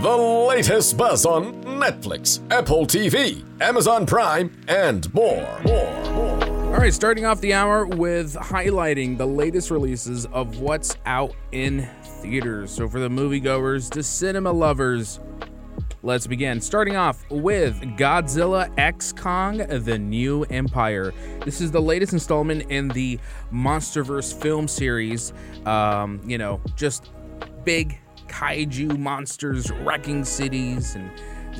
The latest buzz on Netflix, Apple TV, Amazon Prime, and more. All right, starting off the hour with highlighting the latest releases of what's out in theaters. So for the moviegoers, the cinema lovers, let's begin. Starting off with Godzilla X Kong, The New Empire. This is the latest installment in the MonsterVerse film series. Just big kaiju monsters wrecking cities and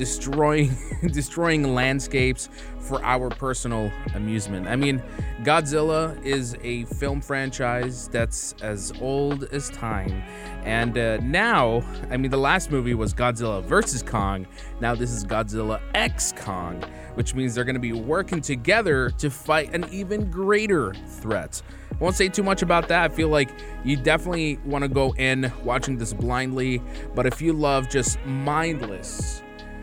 destroying landscapes for our personal amusement. I mean, Godzilla is a film franchise that's as old as time. And now, the last movie was Godzilla vs. Kong. Now this is Godzilla X Kong, which means they're going to be working together to fight an even greater threat. I won't say too much about that. I feel like you definitely want to go in watching this blindly. But if you love just mindless,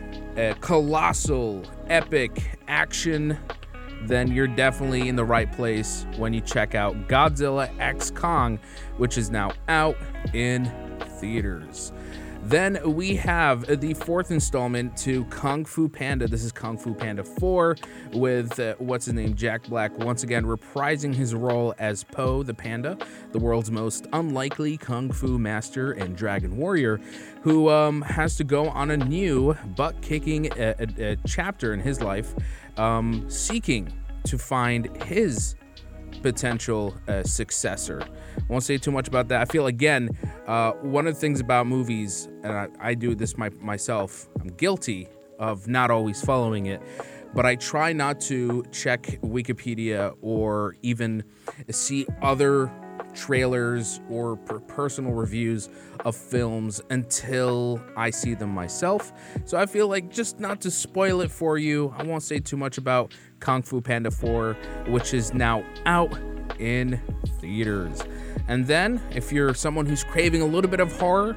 colossal, epic action, then you're definitely in the right place when you check out Godzilla X Kong, which is now out in theaters. Then we have the fourth installment to Kung Fu Panda. This is Kung Fu Panda 4 with, Jack Black, once again reprising his role as Po the Panda, the world's most unlikely Kung Fu master and dragon warrior, who has to go on a new butt-kicking chapter in his life, seeking to find his potential successor. I won't say too much about that. I feel, again, one of the things about movies, and I do this myself, I'm guilty of not always following it, but I try not to check Wikipedia or even see other trailers or personal reviews of films until I see them myself. So I feel like, just not to spoil it for you, I won't say too much about Kung Fu Panda 4, which is now out in theaters. And then, if you're someone who's craving a little bit of horror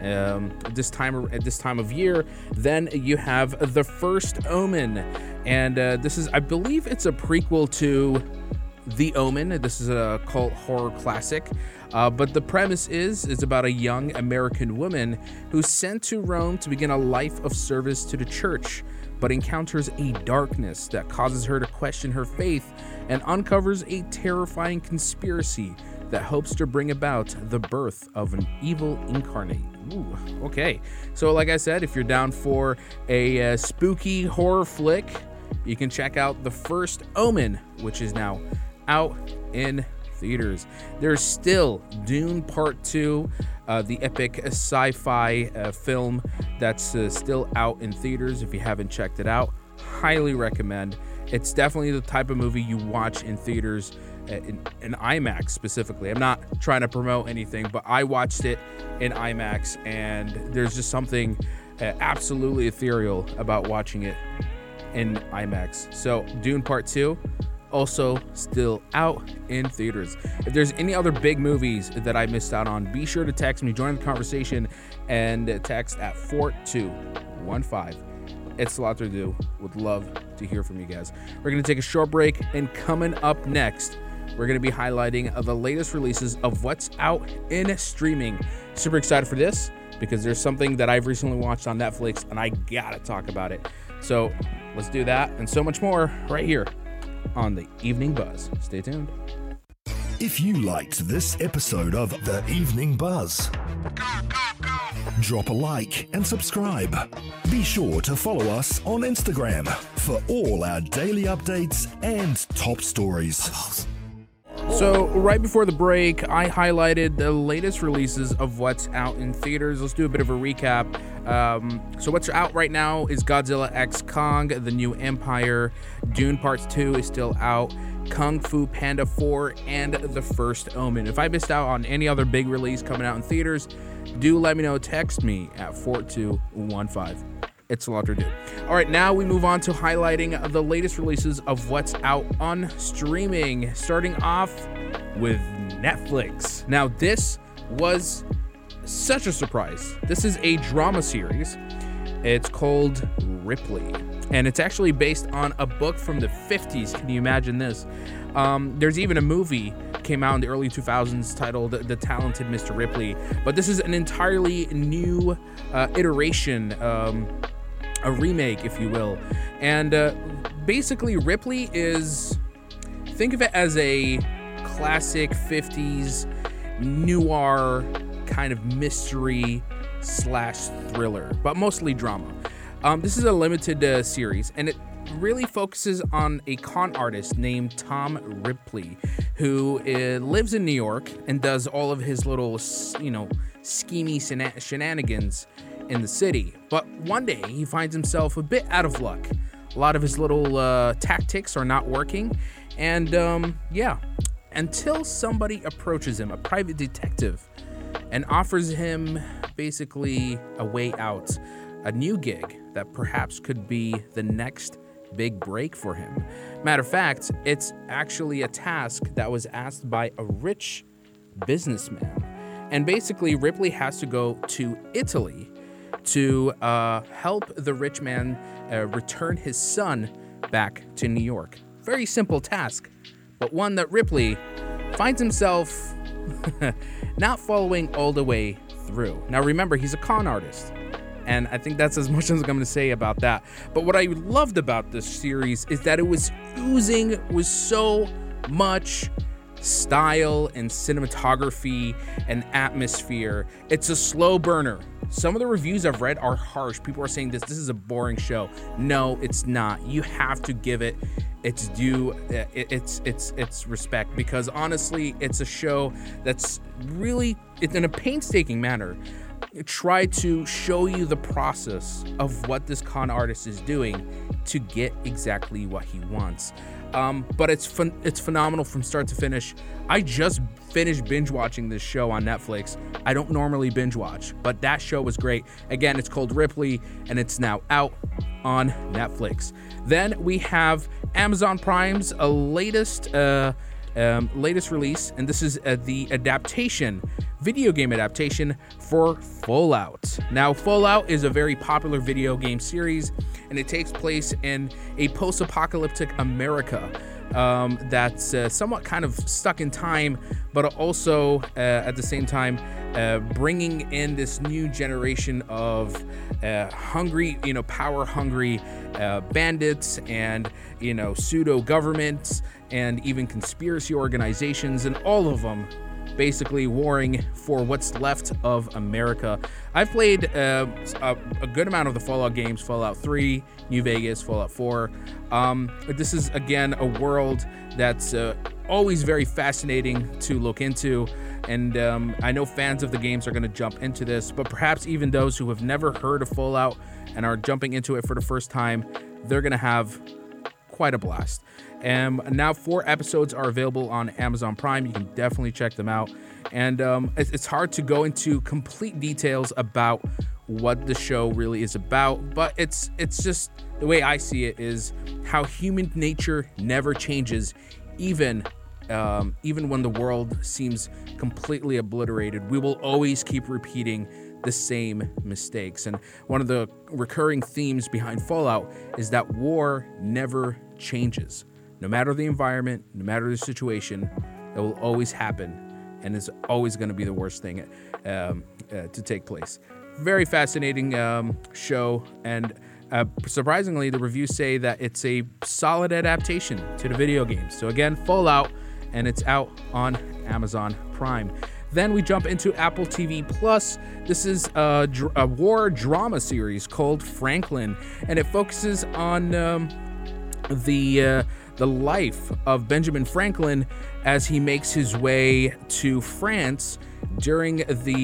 at this time of year, then you have The First Omen, and this is, I believe, it's a prequel to The Omen. This is a cult horror classic, but the premise is about a young American woman who's sent to Rome to begin a life of service to the church, but encounters a darkness that causes her to question her faith and uncovers a terrifying conspiracy that hopes to bring about the birth of an evil incarnate. Ooh, okay. So like I said, if you're down for a spooky horror flick, you can check out The First Omen, which is now out in theaters. There's still Dune Part 2, the epic sci-fi film that's still out in theaters. If you haven't checked it out, highly recommend. It's definitely the type of movie you watch in theaters, in IMAX specifically. I'm not trying to promote anything, but I watched it in IMAX, and there's just something absolutely ethereal about watching it in IMAX. So Dune Part 2, also still out in theaters. If there's any other big movies that I missed out on, be sure to text me, join the conversation, and text at 4215. It's a lot to do. Would love to hear from you guys. We're going to take a short break, and coming up next, we're going to be highlighting the latest releases of what's out in streaming. Super excited for this because there's something that I've recently watched on Netflix, and I gotta talk about it. So let's do that and so much more right here on the Evening Buzz. Stay tuned. If you liked this episode of The Evening Buzz, drop a like and subscribe. Be sure to follow us on Instagram for all our daily updates and top stories. So right before the break, I highlighted the latest releases of what's out in theaters. Let's do a bit of a recap. So what's out right now is Godzilla X Kong, The New Empire, Dune Part 2 is still out, Kung Fu Panda 4, and The First Omen. If I missed out on any other big release coming out in theaters, do let me know. Text me at 4215. It's a lot to do. All right, now we move on to highlighting the latest releases of what's out on streaming, starting off with Netflix. Now, this was such a surprise. This is a drama series. It's called Ripley, and it's actually based on a book from the 50s. Can you imagine this? There's even a movie came out in the early 2000s titled The Talented Mr. Ripley. But this is an entirely new iteration, a remake, if you will. And basically, Ripley is, think of it as a classic 50s noir kind of mystery / thriller, but mostly drama. This is a limited series, and it really focuses on a con artist named Tom Ripley, who lives in New York and does all of his little, schemy shenanigans in the city. But one day he finds himself a bit out of luck. A lot of his little tactics are not working, and until somebody approaches him, a private detective, and offers him basically a way out, a new gig that perhaps could be the next big break for him. Matter of fact, it's actually a task that was asked by a rich businessman. And basically, Ripley has to go to Italy to help the rich man return his son back to New York. Very simple task, but one that Ripley finds himself not following all the way through. Now remember, he's a con artist, and I think that's as much as I'm going to say about that. But what I loved about this series is that it was oozing with so much style and cinematography and atmosphere. It's a slow burner. Some of the reviews I've read are harsh. People are saying this is a boring show. No, it's not. You have to give it its due, its respect, because honestly, it's a show that's really, in a painstaking manner, try to show you the process of what this con artist is doing to get exactly what he wants. But it's phenomenal from start to finish. I just finished binge watching this show on Netflix. I don't normally binge watch, but that show was great. Again, it's called Ripley, and it's now out on Netflix. Then we have Amazon Prime's latest release, and this is the video game adaptation for Fallout. Now, Fallout is a very popular video game series, and it takes place in a post-apocalyptic America that's somewhat kind of stuck in time, but also at the same time bringing in this new generation of power-hungry bandits and pseudo governments and even conspiracy organizations, and all of them basically warring for what's left of America. I've played a good amount of the Fallout games, Fallout 3, New Vegas, Fallout 4. This is, again, a world that's always very fascinating to look into, and I know fans of the games are going to jump into this, but perhaps even those who have never heard of Fallout and are jumping into it for the first time, they're going to have quite a blast. Now 4 episodes are available on Amazon Prime. You can definitely check them out. And it's hard to go into complete details about what the show really is about, but it's just, the way I see it is how human nature never changes, even when the world seems completely obliterated. We will always keep repeating the same mistakes. And one of the recurring themes behind Fallout is that war never changes. No matter the environment, no matter the situation, it will always happen, and it's always going to be the worst thing to take place. Very fascinating show, and surprisingly, the reviews say that it's a solid adaptation to the video games. So again, Fallout, and it's out on Amazon Prime. Then we jump into Apple TV Plus. This is a war drama series called Franklin, and it focuses on the life of Benjamin Franklin as he makes his way to France during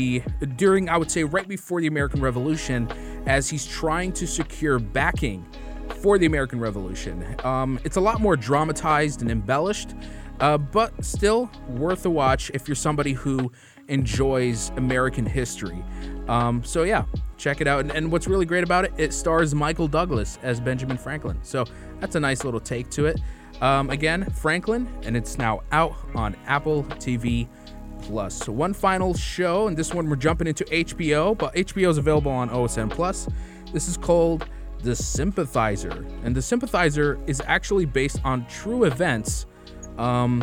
I would say right before the American Revolution, as he's trying to secure backing for the American Revolution. It's a lot more dramatized and embellished, but still worth a watch if you're somebody who enjoys American history. So yeah, check it out. And what's really great about it, it stars Michael Douglas as Benjamin Franklin. So that's a nice little take to it. Again, Franklin, and it's now out on Apple TV Plus. So one final show, and this one we're jumping into HBO, but HBO is available on OSN Plus. This is called The Sympathizer, and The Sympathizer is actually based on true events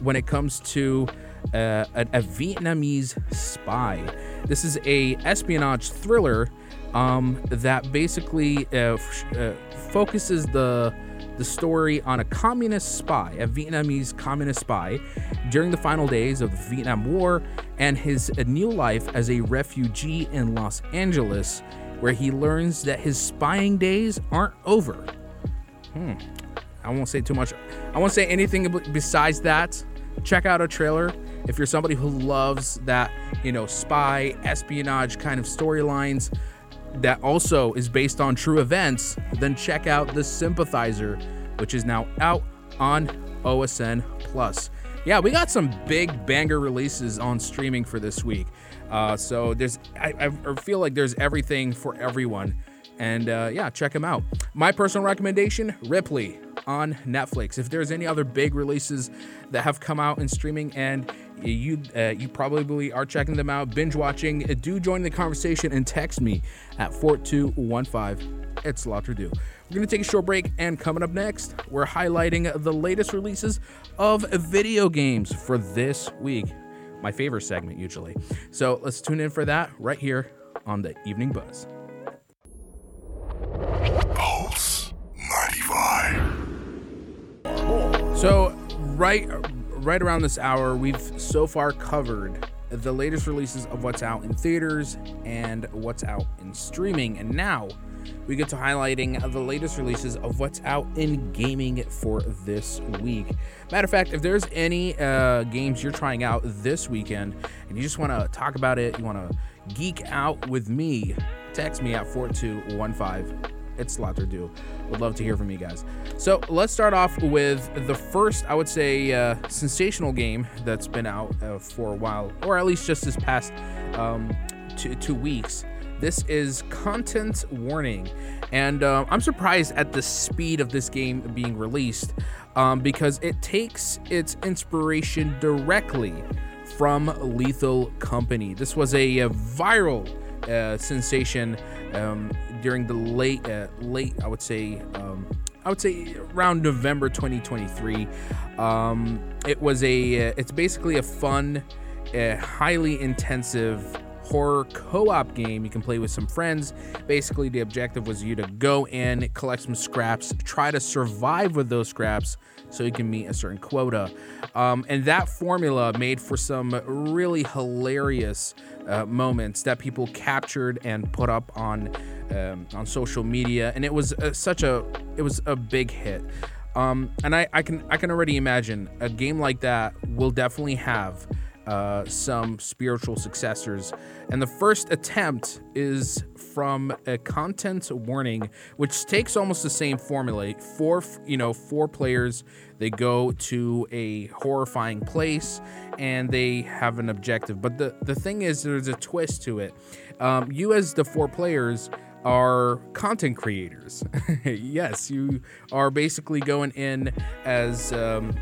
when it comes to a Vietnamese spy. This is a espionage thriller that basically focuses the story on a communist spy, a Vietnamese communist spy, during the final days of the Vietnam War and his new life as a refugee in Los Angeles, where he learns that his spying days aren't over. I won't say too much. I won't say anything besides that. Check out a trailer. If you're somebody who loves that, spy, espionage kind of storylines that also is based on true events, then check out The Sympathizer, which is now out on OSN Plus. Yeah, we got some big banger releases on streaming for this week. So I feel like there's everything for everyone. And check them out. My personal recommendation, Ripley on Netflix. If there's any other big releases that have come out in streaming and you probably are checking them out, binge watching, do join the conversation and text me at 4215. It's Slaughter Do. We're going to take a short break, and coming up next, we're highlighting the latest releases of video games for this week. My favorite segment, usually. So let's tune in for that right here on the Evening Buzz. Pulse 95. So right around this hour, we've so far covered the latest releases of what's out in theaters and what's out in streaming, and now we get to highlighting the latest releases of what's out in gaming for this week. Matter of fact, if there's any games you're trying out this weekend and you just want to talk about it, you want to geek out with me, text me at 4215. It's Slaughter Do. Would love to hear from you guys. So let's start off with the first, I would say, sensational game that's been out for a while, or at least just this past 2 weeks. This is Content Warning, and I'm surprised at the speed of this game being released because it takes its inspiration directly from Lethal Company. This was a viral sensation during the late I would say around November 2023. It's basically a fun, highly intensive horror co-op game you can play with some friends. Basically, the objective was you to go in, collect some scraps, try to survive with those scraps so you can meet a certain quota. And that formula made for some really hilarious moments that people captured and put up on social media, and it was a big hit. And I can already imagine a game like that will definitely have some spiritual successors, and the first attempt is from a Content Warning, which takes almost the same formula. Four players, they go to a horrifying place and they have an objective, but the thing is, there's a twist to it. You as the 4 players are content creators. Yes, you are basically going in as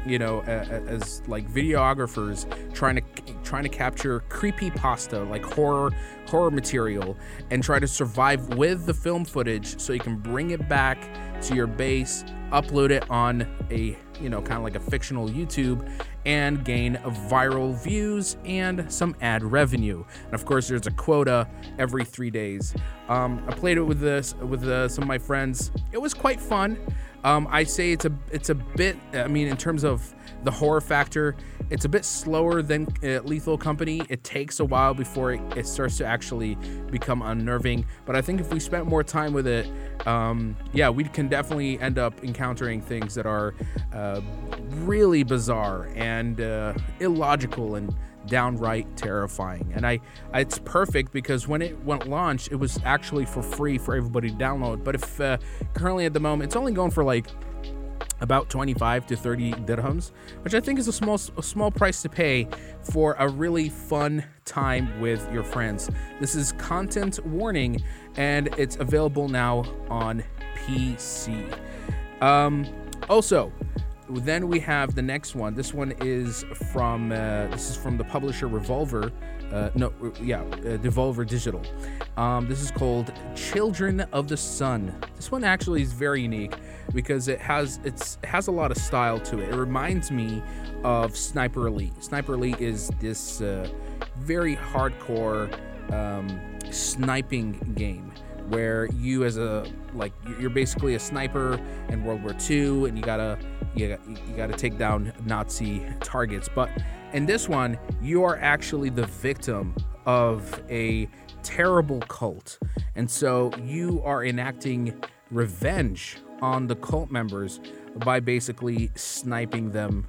as like videographers trying to capture creepypasta, like horror material, and try to survive with the film footage so you can bring it back to your base, upload it on a kind of like a fictional YouTube, and gain viral views and some ad revenue. And of course, there's a quota every 3 days. I played it with some of my friends. It was quite fun. I say it's a bit. I mean, in terms of the horror factor, it's a bit slower than Lethal Company. It takes a while before it starts to actually become unnerving. But I think if we spent more time with it, we can definitely end up encountering things that are really bizarre and illogical and downright terrifying. And it's perfect because when it went launch, it was actually for free for everybody to download. But if currently at the moment, it's only going for like about 25 to 30 dirhams, which I think is a small price to pay for a really fun time with your friends. This is Content Warning, and it's available now on PC. Also, then we have the next one. This one is from the publisher Devolver Digital. This is called Children of the Sun. This one actually is very unique. because it has a lot of style to it. It reminds me of Sniper Elite. Sniper Elite is this very hardcore sniping game where you you're basically a sniper in World War II, and you gotta take down Nazi targets. But in this one, you are actually the victim of a terrible cult, and so you are enacting revenge on the cult members by basically sniping them,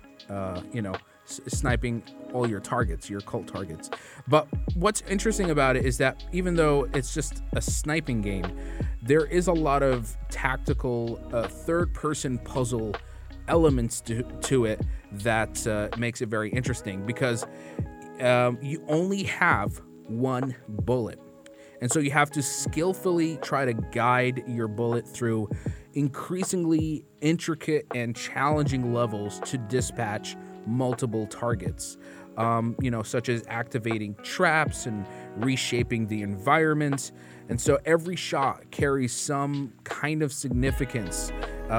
sniping all your targets, your cult targets. But what's interesting about it is that even though it's just a sniping game, there is a lot of tactical third-person puzzle elements to it that makes it very interesting, because you only have one bullet. And so you have to skillfully try to guide your bullet through increasingly intricate and challenging levels to dispatch multiple targets, such as activating traps and reshaping the environment. And so every shot carries some kind of significance.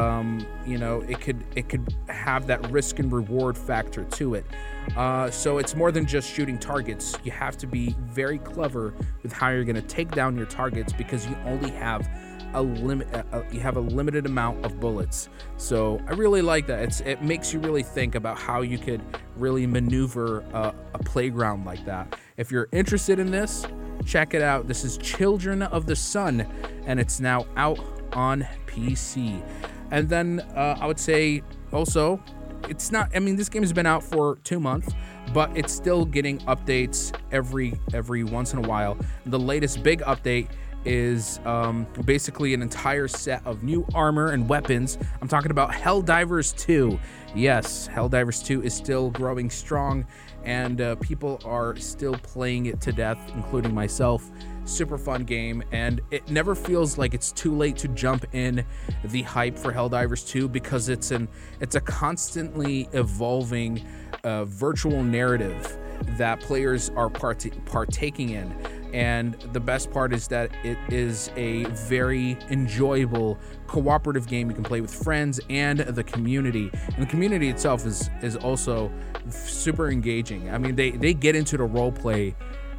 It could have that risk and reward factor to it. So it's more than just shooting targets. You have to be very clever with how you're going to take down your targets, because you only have a limited amount of bullets. So I really like that. It makes you really think about how you could really maneuver a playground like that. If you're interested in this, check it out. This is Children of the Sun, and it's now out on PC. And then I would say also, this game has been out for 2 months, but it's still getting updates every once in a while. The latest big update is basically an entire set of new armor and weapons. I'm talking about Helldivers 2. Yes, Helldivers 2 is still growing strong, and people are still playing it to death, including myself. Super fun game, and it never feels like it's too late to jump in the hype for Helldivers 2, because it's a constantly evolving virtual narrative that players are partaking in. And the best part is that it is a very enjoyable cooperative game you can play with friends and the community. And the community itself is also super engaging. I mean, they get into the role play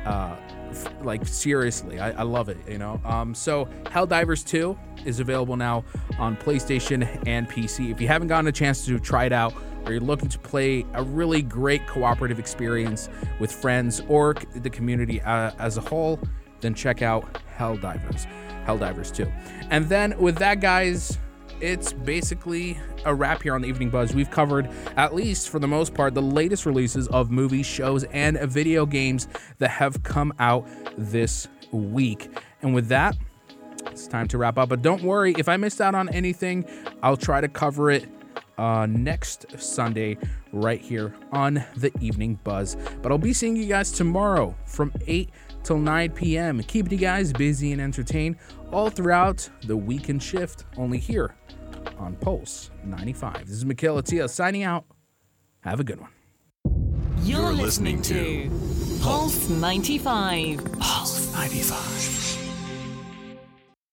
seriously. I love it, So Helldivers 2 is available now on PlayStation and PC. If you haven't gotten a chance to try it out, or you're looking to play a really great cooperative experience with friends or the community as a whole, then check out Helldivers 2. And then with that, guys, it's basically a wrap here on the Evening Buzz. We've covered, at least for the most part, the latest releases of movies, shows, and video games that have come out this week. And with that, it's time to wrap up. But don't worry, if I missed out on anything, I'll try to cover it next Sunday right here on the Evening Buzz. But I'll be seeing you guys tomorrow from 8 till 9 p.m. Keeping you guys busy and entertained all throughout the weekend shift, only here on Pulse 95. This is Mikhail Attia signing out. Have a good one. You're listening to Pulse 95. Pulse 95.